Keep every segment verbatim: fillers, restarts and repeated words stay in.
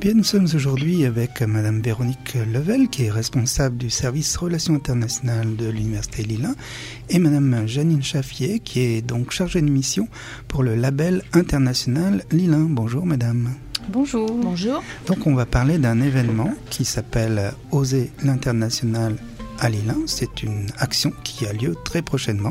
bien, nous sommes aujourd'hui avec Madame Véronique Level, qui est responsable du service Relations internationales de l'Université Lille un, et Madame Janine Chaffier, qui est donc chargée de mission pour le label international Lille un. Bonjour Madame. Bonjour. Bonjour. Donc on va parler d'un événement qui s'appelle Oser l'international à Lille un. C'est une action qui a lieu très prochainement.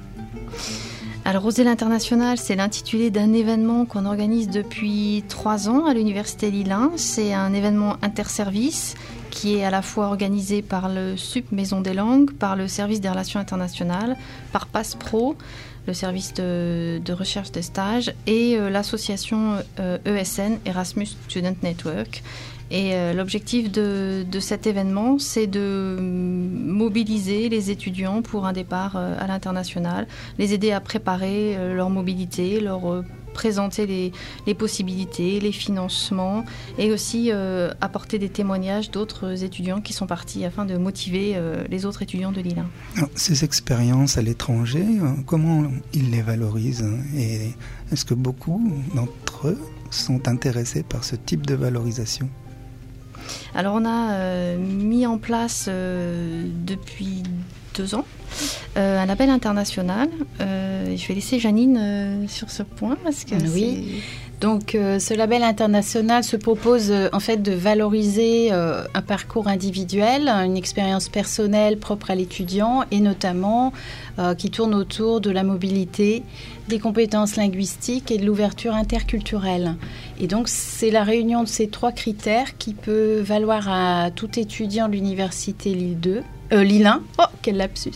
Alors, Oser l'international, c'est l'intitulé d'un événement qu'on organise depuis trois ans à l'Université Lille un. C'est un événement interservice qui est à la fois organisé par le S U P Maison des Langues, par le service des relations internationales, par PassPro, le service de, de recherche des stages, et euh, l'association euh, E S N, Erasmus Student Network. Et euh, l'objectif de, de cet événement, c'est de mobiliser les étudiants pour un départ euh, à l'international, les aider à préparer euh, leur mobilité, leur euh, présenter les, les possibilités, les financements, et aussi euh, apporter des témoignages d'autres étudiants qui sont partis afin de motiver euh, les autres étudiants de Lille un. Alors, ces expériences à l'étranger, euh, comment ils les valorisent, et est-ce que beaucoup d'entre eux sont intéressés par ce type de valorisation ? Alors on a euh, mis en place euh, depuis deux ans euh, un label international. Euh, je vais laisser Janine euh, sur ce point parce que oui. c'est... Donc euh, ce label international se propose euh, en fait de valoriser euh, un parcours individuel, une expérience personnelle propre à l'étudiant et notamment euh, qui tourne autour de la mobilité, des compétences linguistiques et de l'ouverture interculturelle. Et donc c'est la réunion de ces trois critères qui peut valoir à tout étudiant de l'université Lille deux, euh, Lille un. Oh, quel lapsus.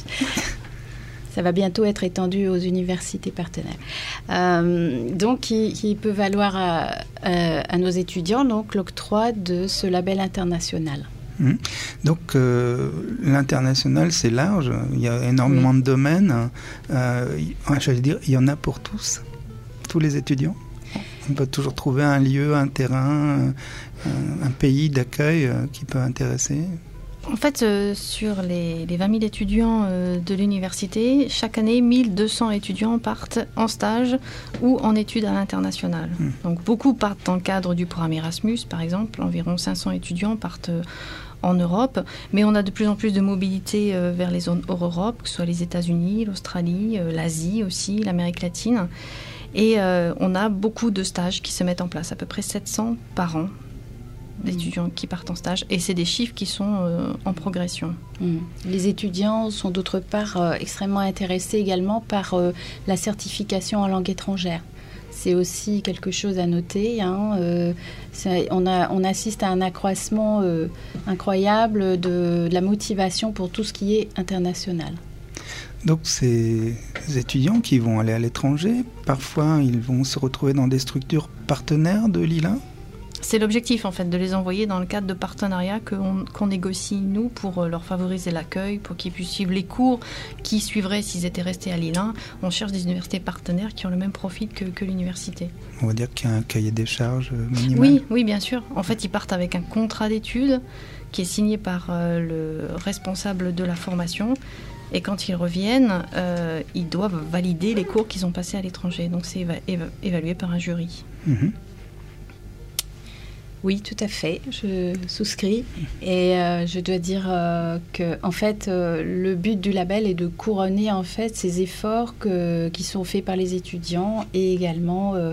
Ça va bientôt être étendu aux universités partenaires. Euh, donc, qui, qui peut valoir à, à, à nos étudiants donc, l'octroi de ce label international. Mmh. Donc, euh, l'international, c'est large. Il y a énormément oui. de domaines. Euh, j'allais dire, il y en a pour tous, tous les étudiants. On peut toujours trouver un lieu, un terrain, un, un pays d'accueil euh, qui peut intéresser. En fait, euh, sur les, les vingt mille étudiants euh, de l'université, chaque année, mille deux cents étudiants partent en stage ou en études à l'international. Mmh. Donc, beaucoup partent dans le cadre du programme Erasmus, par exemple. Environ cinq cents étudiants partent euh, en Europe. Mais on a de plus en plus de mobilité euh, vers les zones hors Europe, que ce soit les États-Unis, l'Australie, euh, l'Asie aussi, l'Amérique latine. Et euh, on a beaucoup de stages qui se mettent en place, à peu près sept cents par an. D'étudiants qui partent en stage, et c'est des chiffres qui sont euh, en progression. Mmh. Les étudiants sont d'autre part euh, extrêmement intéressés également par euh, la certification en langue étrangère. C'est aussi quelque chose à noter. Hein. Euh, on, a, on assiste à un accroissement euh, incroyable de, de la motivation pour tout ce qui est international. Donc ces étudiants qui vont aller à l'étranger, parfois ils vont se retrouver dans des structures partenaires de Lille un ? C'est l'objectif, en fait, de les envoyer dans le cadre de partenariats qu'on, qu'on négocie, nous, pour leur favoriser l'accueil, pour qu'ils puissent suivre les cours qui suivraient s'ils étaient restés à Lille un. On cherche des universités partenaires qui ont le même profil que, que l'université. On va dire qu'il y a un cahier des charges minimal. Oui, oui, bien sûr. En fait, ils partent avec un contrat d'études qui est signé par euh, le responsable de la formation. Et quand ils reviennent, euh, ils doivent valider les cours qu'ils ont passés à l'étranger. Donc, c'est éva- éva- évalué par un jury. Mmh. Oui, tout à fait, je souscris. Et euh, je dois dire euh, que, en fait, euh, le but du label est de couronner en fait ces efforts que, qui sont faits par les étudiants et également euh,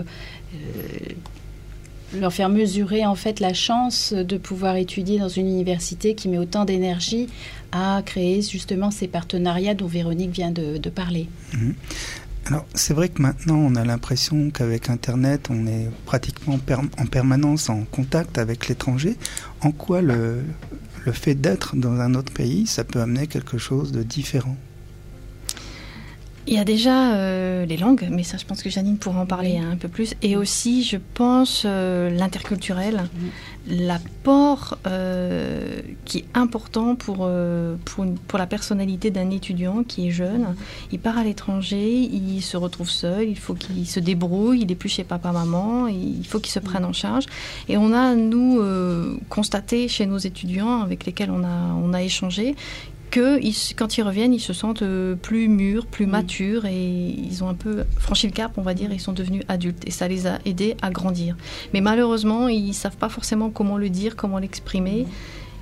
euh, leur faire mesurer en fait la chance de pouvoir étudier dans une université qui met autant d'énergie à créer justement ces partenariats dont Véronique vient de, de parler. Mmh. Alors, c'est vrai que maintenant, on a l'impression qu'avec Internet, on est pratiquement per- en permanence en contact avec l'étranger. En quoi le, le fait d'être dans un autre pays, ça peut amener quelque chose de différent ? Il y a déjà euh, les langues, mais ça, je pense que Janine pourra en parler un peu plus. Et aussi, je pense, euh, l'interculturel, mmh. l'apport euh, qui est important pour, euh, pour, une, pour la personnalité d'un étudiant qui est jeune. Mmh. Il part à l'étranger, il se retrouve seul, il faut qu'il se débrouille, il n'est plus chez papa-maman, il faut qu'il se prenne en charge. Et on a, nous, euh, constaté chez nos étudiants avec lesquels on a, on a échangé que ils, quand ils reviennent, ils se sentent euh, plus mûrs, plus mmh. matures et ils ont un peu franchi le cap, on va dire, ils sont devenus adultes et ça les a aidés à grandir. Mais malheureusement, ils ne savent pas forcément comment le dire, comment l'exprimer. Mmh.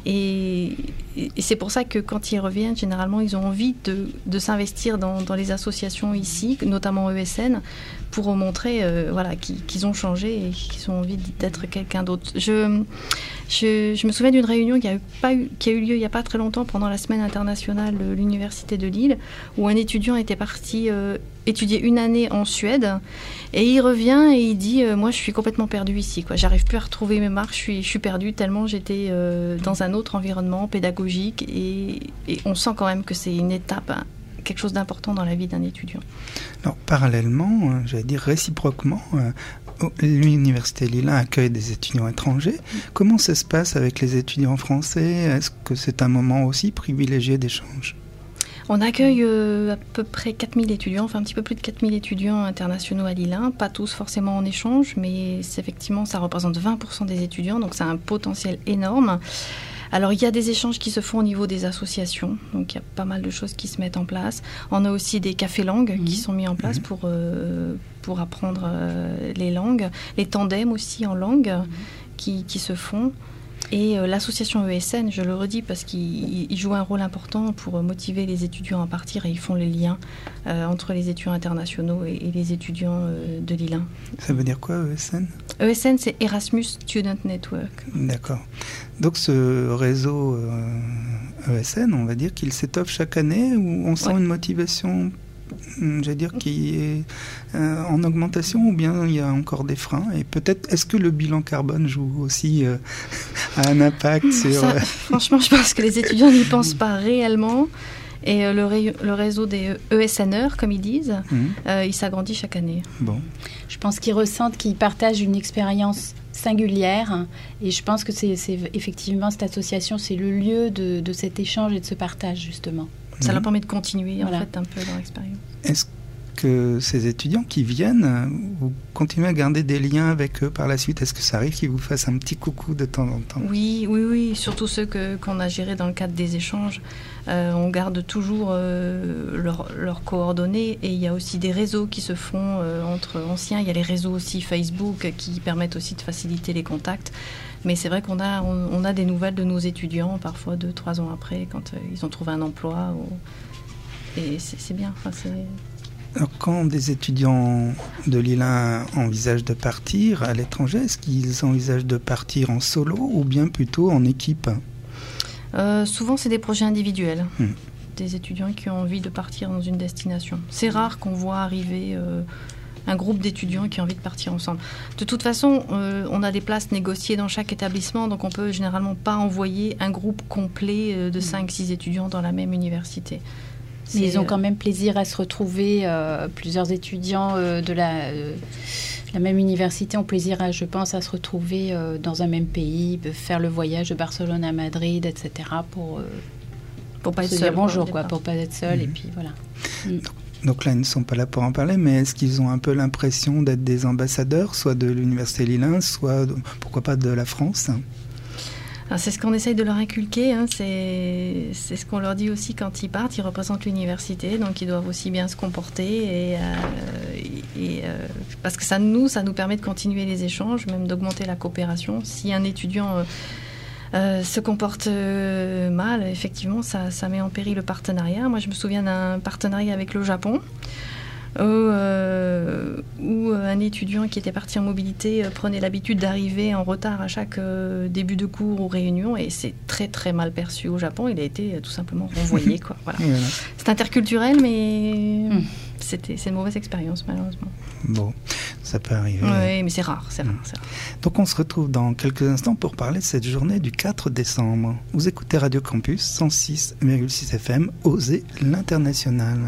Et, et c'est pour ça que quand ils reviennent, généralement, ils ont envie de, de s'investir dans, dans les associations ici, notamment E S N, pour montrer euh, voilà, qu'ils, qu'ils ont changé et qu'ils ont envie d'être quelqu'un d'autre. Je, je, je me souviens d'une réunion qui a, eu pas eu, qui a eu lieu il n'y a pas très longtemps pendant la semaine internationale de l'Université de Lille, où un étudiant était parti euh, étudier une année en Suède et il revient et il dit euh, « Moi, je suis complètement perdu ici. Quoi. J'arrive plus à retrouver mes marques, je suis, je suis perdu tellement j'étais euh, dans un autre environnement pédagogique. » Et, et on sent quand même que c'est une étape, hein, quelque chose d'important dans la vie d'un étudiant. Alors, parallèlement, euh, j'allais dire réciproquement, euh, l'Université Lille accueille des étudiants étrangers. Comment ça se passe avec les étudiants français ? Est-ce que c'est un moment aussi privilégié d'échange ? On accueille euh, à peu près quatre mille étudiants, enfin un petit peu plus de quatre mille étudiants internationaux à Lille un, pas tous forcément en échange, mais c'est effectivement ça représente vingt pour cent des étudiants, donc c'est un potentiel énorme. Alors il y a des échanges qui se font au niveau des associations, donc il y a pas mal de choses qui se mettent en place. On a aussi des cafés langues mmh. qui sont mis en place mmh. pour, euh, pour apprendre euh, les langues, les tandems aussi en langue mmh. qui, qui se font. Et euh, l'association E S N, je le redis parce qu'ils jouent un rôle important pour motiver les étudiants à partir et ils font les liens euh, entre les étudiants internationaux et, et les étudiants euh, de Lille un. Ça veut dire quoi, E S N ? E S N, c'est Erasmus Student Network. D'accord. Donc ce réseau euh, E S N, on va dire qu'il s'étoffe chaque année où on sent ouais. une motivation, j'allais dire, qui est euh, en augmentation ou bien il y a encore des freins ? Et peut-être, est-ce que le bilan carbone joue aussi euh, un impact sur... Ça, euh... Franchement, je pense que les étudiants n'y pensent pas réellement. Et euh, le, ré- le réseau des E S N R, comme ils disent, mmh. euh, il s'agrandit chaque année. Bon. Je pense qu'ils ressentent qu'ils partagent une expérience singulière. Et je pense que c'est, c'est effectivement, cette association, c'est le lieu de, de cet échange et de ce partage, justement. Ça mmh. leur permet de continuer, voilà. en fait, un peu leur expérience. Est-ce que ces étudiants qui viennent, vous continuez à garder des liens avec eux par la suite ? Est-ce que ça arrive qu'ils vous fassent un petit coucou de temps en temps ? Oui, oui, oui. Surtout ceux que, qu'on a gérés dans le cadre des échanges. Euh, on garde toujours euh, leurs leur coordonnées et il y a aussi des réseaux qui se font euh, entre anciens. Il y a les réseaux aussi Facebook qui permettent aussi de faciliter les contacts. Mais c'est vrai qu'on a, on, on a des nouvelles de nos étudiants, parfois deux, trois ans après, quand euh, ils ont trouvé un emploi. Ou... Et c'est, c'est bien. Enfin, c'est... Alors, quand des étudiants de Lille un envisagent de partir à l'étranger, est-ce qu'ils envisagent de partir en solo ou bien plutôt en équipe ? euh, Souvent, c'est des projets individuels. Hmm. Des étudiants qui ont envie de partir dans une destination. C'est rare qu'on voit arriver euh, un groupe d'étudiants qui ont envie de partir ensemble. De toute façon, euh, on a des places négociées dans chaque établissement, donc on peut généralement pas envoyer un groupe complet euh, de cinq six étudiants dans la même université. Mais ils ont quand même plaisir à se retrouver. Euh, plusieurs étudiants euh, de la, euh, la même université ont plaisir, à, je pense, à se retrouver euh, dans un même pays, faire le voyage de Barcelone à Madrid, et cetera. Pour, euh, pour pas être se seul, dire bonjour, quoi, pour pas être seul. Mmh. Et puis voilà. Mmh. Donc là, ils ne sont pas là pour en parler, mais est-ce qu'ils ont un peu l'impression d'être des ambassadeurs, soit de l'Université Lille un, soit, de, pourquoi pas, de la France ? Alors c'est ce qu'on essaye de leur inculquer, hein. c'est, c'est ce qu'on leur dit aussi quand ils partent. Ils représentent l'université, donc ils doivent aussi bien se comporter. Et, euh, et, euh, parce que ça nous, ça nous permet de continuer les échanges, même d'augmenter la coopération. Si un étudiant euh, euh, se comporte euh, mal, effectivement, ça, ça met en péril le partenariat. Moi, je me souviens d'un partenariat avec le Japon, où, euh, où un étudiant qui était parti en mobilité euh, prenait l'habitude d'arriver en retard à chaque euh, début de cours ou réunion, et c'est très très mal perçu au Japon. Il a été euh, tout simplement renvoyé, quoi. Voilà. Voilà. C'est interculturel, mais mmh. c'était, c'est une mauvaise expérience, malheureusement. Bon, ça peut arriver. Oui, mais c'est rare, c'est rare, mmh. c'est rare. Donc on se retrouve dans quelques instants pour parler de cette journée du quatre décembre. Vous écoutez Radio Campus cent six virgule six F M, Osez l'international.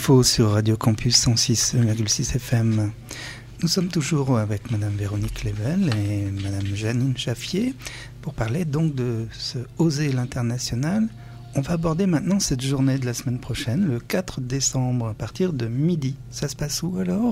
Info sur Radio Campus cent six virgule six F M. Nous sommes toujours avec Madame Véronique Lével et Madame Janine Chaffier pour parler donc de ce Oser l'international. On va aborder maintenant cette journée de la semaine prochaine, le quatre décembre, à partir de midi. Ça se passe où alors ?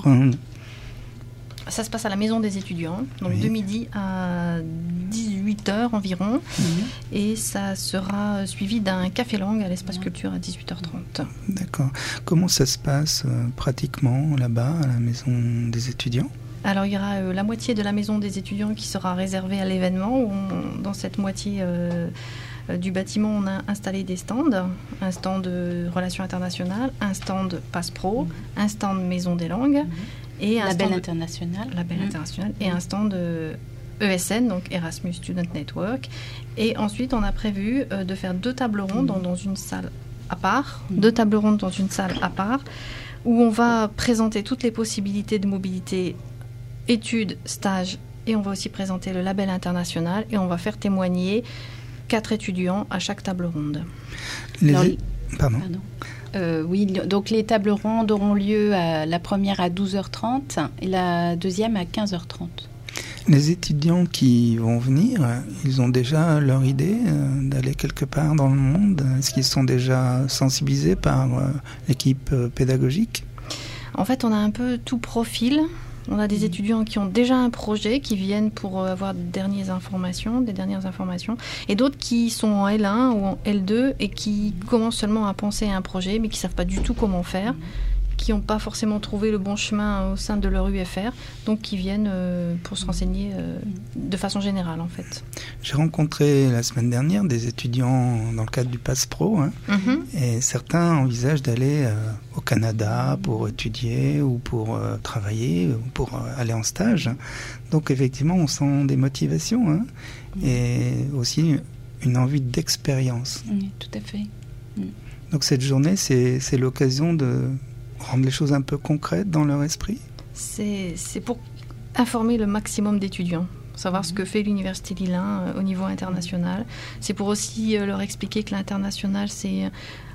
Ça se passe à la Maison des étudiants, donc oui. de midi à dix-huit heures environ. Mmh. Et ça sera suivi d'un café langue à l'espace culture à dix-huit heures trente. D'accord. Comment ça se passe euh, pratiquement là-bas, à la Maison des étudiants ? Alors, il y aura euh, la moitié de la Maison des étudiants qui sera réservée à l'événement. Où on, dans cette moitié euh, euh, du bâtiment, on a installé des stands. Un stand de relations internationales, un stand Passe Pro, mmh. un stand Maison des langues. Mmh. Et un label stand international. Label mmh. international. Et mmh. un stand de E S N, donc Erasmus Student Network. Et ensuite, on a prévu euh, de faire deux tables rondes mmh. dans, dans une salle à part. Mmh. Deux tables rondes dans une salle à part, où on va présenter toutes les possibilités de mobilité, études, stages, et on va aussi présenter le label international, et on va faire témoigner quatre étudiants à chaque table ronde. Les... Alors, Pardon. Pardon. Euh, oui, donc les tables rondes auront lieu à la première à douze heures trente et la deuxième à quinze heures trente. Les étudiants qui vont venir, ils ont déjà leur idée euh, d'aller quelque part dans le monde ? Est-ce qu'ils sont déjà sensibilisés par euh, l'équipe euh, pédagogique ? En fait, on a un peu tout profil. On a des mmh. étudiants qui ont déjà un projet, qui viennent pour avoir des dernières informations, des dernières informations, et d'autres qui sont en L un ou en L deux et qui commencent seulement à penser à un projet, mais qui ne savent pas du tout comment faire, mmh. qui n'ont pas forcément trouvé le bon chemin au sein de leur U F R, donc qui viennent euh, pour se renseigner euh, de façon générale, en fait. J'ai rencontré la semaine dernière des étudiants dans le cadre du Passe Pro, hein, mmh. et certains envisagent d'aller euh, au Canada pour étudier ou pour euh, travailler ou pour euh, aller en stage. Donc effectivement, on sent des motivations hein, mmh. et aussi une envie d'expérience. Oui, tout à fait. Mmh. Donc cette journée, c'est, c'est l'occasion de rendre les choses un peu concrètes dans leur esprit ? C'est, c'est pour informer le maximum d'étudiants, savoir mmh. ce que fait l'Université Lille un euh, au niveau international. C'est pour aussi euh, leur expliquer que l'international, c'est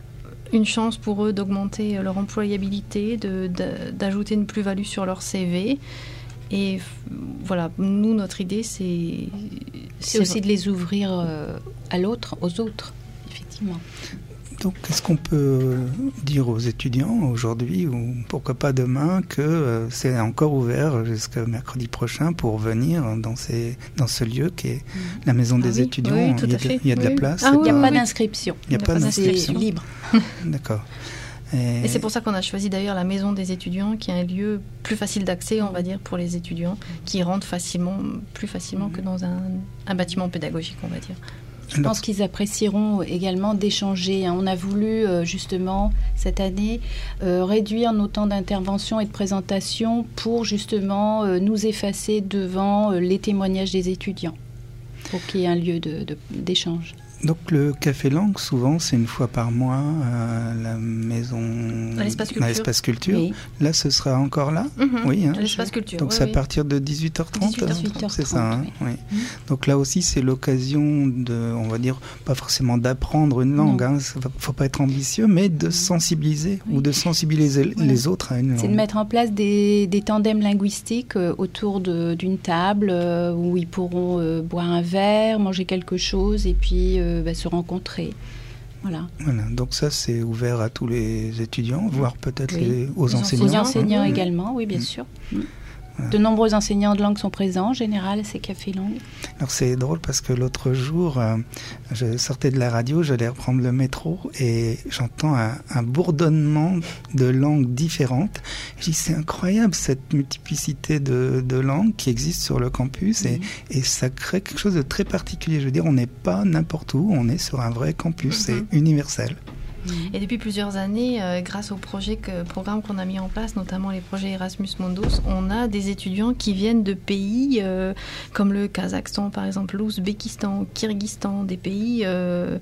une chance pour eux d'augmenter leur employabilité, de, de, d'ajouter une plus-value sur leur C V. Et voilà, nous, notre idée, c'est... C'est, c'est aussi de les ouvrir euh, à l'autre, aux autres, effectivement. Donc, qu'est-ce qu'on peut dire aux étudiants aujourd'hui, ou pourquoi pas demain, que euh, c'est encore ouvert jusqu'à mercredi prochain pour venir dans, ces, dans ce lieu qui est la maison ah des oui, étudiants. Oui, tout il y a à fait. De, il y a de oui. la place. Ah, Il n'y a oui, pas oui. d'inscription. Il n'y a, a pas, pas d'inscription. C'est libre. D'accord. Et... Et c'est pour ça qu'on a choisi d'ailleurs la maison des étudiants, qui est un lieu plus facile d'accès, on va dire, pour les étudiants, qui rentrent facilement, plus facilement que dans un, un bâtiment pédagogique, on va dire. Je pense qu'ils apprécieront également d'échanger. On a voulu justement cette année euh, réduire nos temps d'intervention et de présentation pour justement euh, nous effacer devant euh, les témoignages des étudiants, pour qu'il y ait un lieu de, de, d'échange. Donc le Café Langue, souvent, c'est une fois par mois à la maison... À l'espace culture. À l'espace culture. Oui. Là, ce sera encore là mmh. Oui. Hein. À l'espace culture. Donc oui, c'est oui. à partir de dix-huit heures trente, dix-huit heures trente, c'est ça. Hein, oui. oui. Mmh. Donc là aussi, c'est l'occasion de, on va dire, pas forcément d'apprendre une langue, il hein, ne faut pas être ambitieux, mais de sensibiliser oui. ou de sensibiliser voilà. les autres à une langue. C'est de mettre en place des, des tandems linguistiques euh, autour de, d'une table euh, où ils pourront euh, boire un verre, manger quelque chose et puis euh, bah, se rencontrer. Voilà. Voilà. Donc ça, c'est ouvert à tous les étudiants, voire peut-être oui. les, aux les enseignants. Aux enseignants hein. également, oui, bien mmh. sûr. Mmh. Voilà. De nombreux enseignants de langue sont présents, en général, ces cafés langues. Alors c'est drôle parce que l'autre jour, euh, je sortais de la radio, j'allais reprendre le métro et j'entends un, un bourdonnement de langues différentes. Je dis, c'est incroyable cette multiplicité de, de langues qui existe sur le campus mmh. et, et ça crée quelque chose de très particulier. Je veux dire, on n'est pas n'importe où, on est sur un vrai campus, mmh. c'est universel. Et depuis plusieurs années, euh, grâce aux projets que, programmes qu'on a mis en place, notamment les projets Erasmus Mondos, on a des étudiants qui viennent de pays euh, comme le Kazakhstan, par exemple, l'Ouzbékistan, le Kyrgyzstan, des pays euh,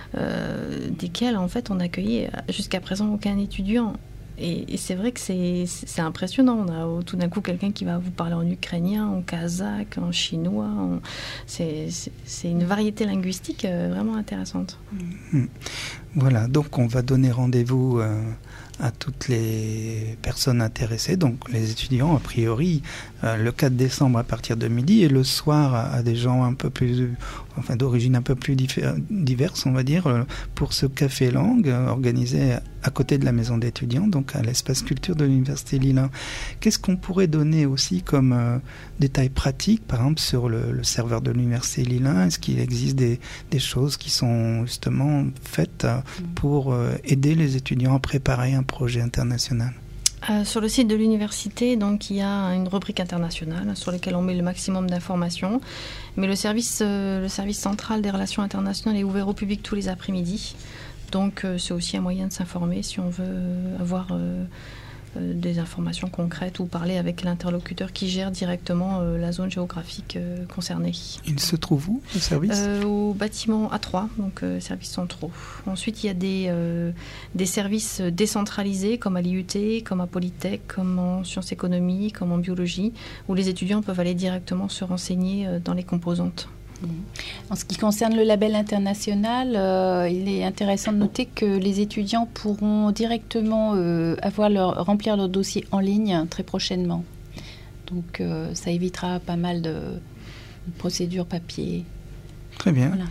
euh, desquels, en fait, on accueillait jusqu'à présent aucun étudiant. Et, et c'est vrai que c'est, c'est impressionnant. On a tout d'un coup quelqu'un qui va vous parler en ukrainien, en kazakh, en chinois. En... C'est, c'est, c'est une variété linguistique euh, vraiment intéressante. Mmh. Voilà, donc on va donner rendez-vous euh, à toutes les personnes intéressées, donc les étudiants a priori euh, le quatre décembre à partir de midi, et le soir à, à des gens un peu plus, enfin d'origine un peu plus diffé- diverse, on va dire, euh, pour ce café langue euh, organisé à côté de la maison d'étudiants, donc à l'espace culture de l'Université Lille. Qu'est-ce qu'on pourrait donner aussi comme euh, détails pratiques, par exemple sur le, le serveur de l'Université Lille? Est-ce qu'il existe des, des choses qui sont justement faites euh, pour euh, aider les étudiants à préparer un projet international? Euh, sur le site de l'université, donc, il y a une rubrique internationale sur laquelle on met le maximum d'informations. Mais le service, euh, le service central des relations internationales est ouvert au public tous les après-midi. Donc euh, c'est aussi un moyen de s'informer si on veut euh, avoir euh, euh, des informations concrètes ou parler avec l'interlocuteur qui gère directement euh, la zone géographique euh, concernée. Il se trouve où, le service? euh, Au bâtiment A trois, donc euh, services centraux. Ensuite, il y a des, euh, des services décentralisés comme à l'I U T, comme à Polytech, comme en sciences économie, comme en biologie, où les étudiants peuvent aller directement se renseigner euh, dans les composantes. En ce qui concerne le label international, euh, il est intéressant de noter que les étudiants pourront directement euh, avoir leur, remplir leur dossier en ligne très prochainement. Donc euh, ça évitera pas mal de, de procédures papier. Très bien. Voilà.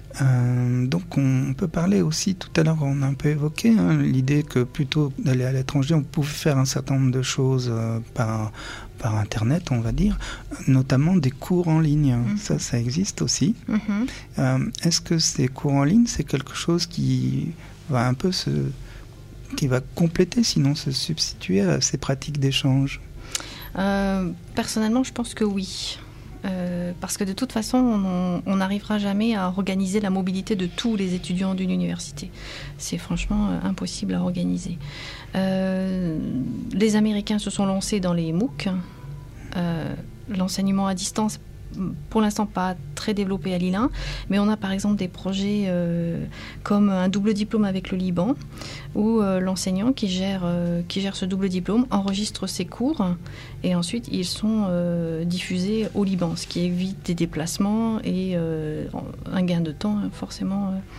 Euh, donc on peut parler aussi, tout à l'heure on a un peu évoqué hein, l'idée que plutôt d'aller à l'étranger, on pouvait faire un certain nombre de choses euh, par, par Internet, on va dire, notamment des cours en ligne. Mmh. Ça, ça existe aussi. Mmh. Euh, est-ce que ces cours en ligne, c'est quelque chose qui va un peu se... qui va compléter, sinon se substituer à ces pratiques d'échange? euh, Personnellement, je pense que oui. Euh, parce que de toute façon, on n'arrivera jamais à organiser la mobilité de tous les étudiants d'une université. C'est franchement euh, impossible à organiser. Euh, les Américains se sont lancés dans les MOOC. Euh, l'enseignement à distance, pour l'instant pas très développé à Lille un, mais on a par exemple des projets euh, comme un double diplôme avec le Liban, où euh, l'enseignant qui gère, euh, qui gère ce double diplôme enregistre ses cours et ensuite ils sont euh, diffusés au Liban, ce qui évite des déplacements et euh, un gain de temps forcément. Euh,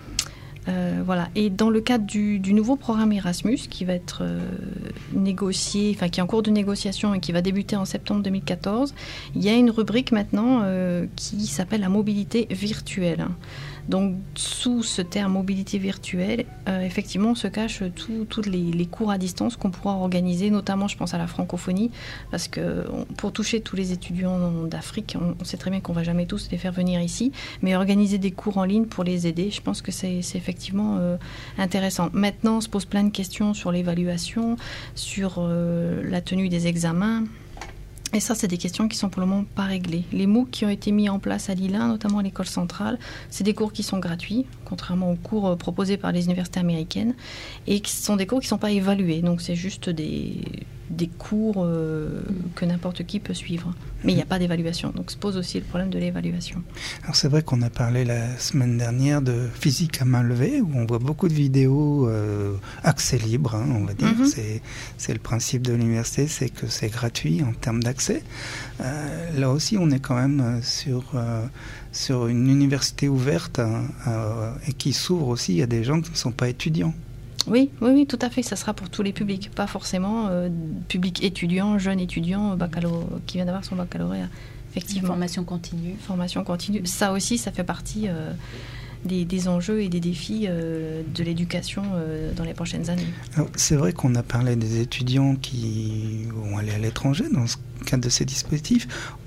Euh, voilà. Et dans le cadre du, du nouveau programme Erasmus qui va être euh, négocié, enfin qui est en cours de négociation et qui va débuter en septembre deux mille quatorze, il y a une rubrique maintenant euh, qui s'appelle la mobilité virtuelle. Donc sous ce terme mobilité virtuelle, euh, effectivement, se cachent tous les, les cours à distance qu'on pourra organiser, notamment je pense à la francophonie, parce que on, pour toucher tous les étudiants d'Afrique, on, on sait très bien qu'on ne va jamais tous les faire venir ici, mais organiser des cours en ligne pour les aider, je pense que c'est effectivement euh, intéressant. Maintenant, on se pose plein de questions sur l'évaluation, sur euh, la tenue des examens. Et ça, c'est des questions qui sont pour le moment pas réglées. Les MOOC qui ont été mis en place à Lille un, notamment à l'école centrale, c'est des cours qui sont gratuits, contrairement aux cours proposés par les universités américaines, et qui sont des cours qui ne sont pas évalués. Donc, c'est juste des, des cours euh, que n'importe qui peut suivre. Mais il n'y a pas d'évaluation. Donc, se pose aussi le problème de l'évaluation. Alors, c'est vrai qu'on a parlé la semaine dernière de physique à main levée, où on voit beaucoup de vidéos euh, accès libre, hein, on va dire. Mm-hmm. C'est, c'est le principe de l'université, c'est que c'est gratuit en termes d'accès. Euh, là aussi, on est quand même sur, euh, sur une université ouverte euh, et qui s'ouvre aussi à des gens qui ne sont pas étudiants. Oui, oui, oui, tout à fait. Ça sera pour tous les publics, pas forcément euh, public étudiant, jeune étudiant, baccalauréat, qui vient d'avoir son baccalauréat. Effectivement. Formation continue. Formation continue. Ça aussi, ça fait partie euh, des, des enjeux et des défis euh, de l'éducation euh, dans les prochaines années. Alors, c'est vrai qu'on a parlé des étudiants qui vont aller à l'étranger dans ce cadre de ces dispositifs.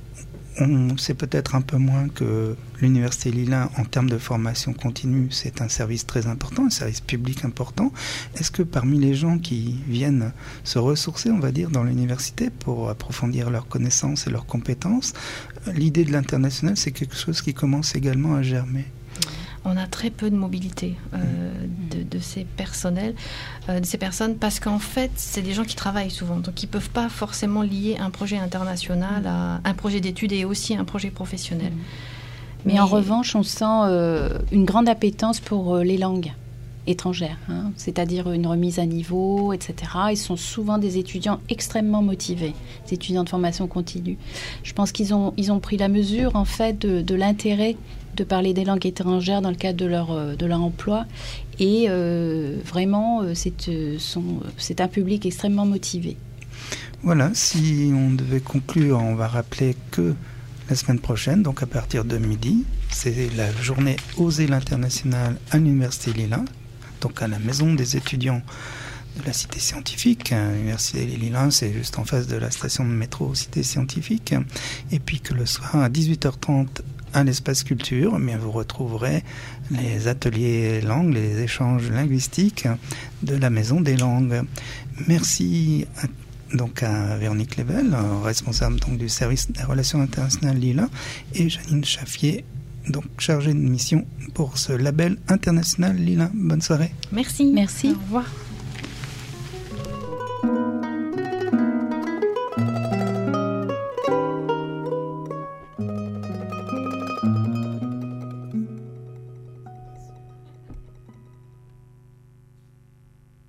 On sait peut-être un peu moins que l'Université Lille un, en termes de formation continue, c'est un service très important, un service public important. Est-ce que parmi les gens qui viennent se ressourcer, on va dire, dans l'université pour approfondir leurs connaissances et leurs compétences, l'idée de l'international, c'est quelque chose qui commence également à germer? On a très peu de mobilité euh, de, de ces personnels, euh, de ces personnes, parce qu'en fait, c'est des gens qui travaillent souvent, donc ils ne peuvent pas forcément lier un projet international à un projet d'études et aussi un projet professionnel. Mais, Mais en revanche, on sent euh, une grande appétence pour euh, les langues. étrangère, hein, c'est-à-dire une remise à niveau, et cetera. Ils sont souvent des étudiants extrêmement motivés, des étudiants de formation continue. Je pense qu'ils ont, ils ont pris la mesure, en fait, de, de l'intérêt de parler des langues étrangères dans le cadre de leur, de leur emploi. Et euh, vraiment, c'est, sont, c'est un public extrêmement motivé. Voilà, si on devait conclure, on va rappeler que la semaine prochaine, donc à partir de midi, c'est la journée Oser l'international à l'Université Lille un, donc à la maison des étudiants de la Cité Scientifique. L'Université Lille un, c'est juste en face de la station de métro Cité Scientifique. Et puis que le soir, à dix-huit heures trente, à l'espace culture, eh bien, vous retrouverez les ateliers langues, les échanges linguistiques de la Maison des langues. Merci à donc à Véronique Lebel, responsable donc du service des relations internationales Lille un, et Janine Chaffier, donc chargée de mission pour ce label international Lille un. Bonne soirée. Merci. Merci. Au revoir.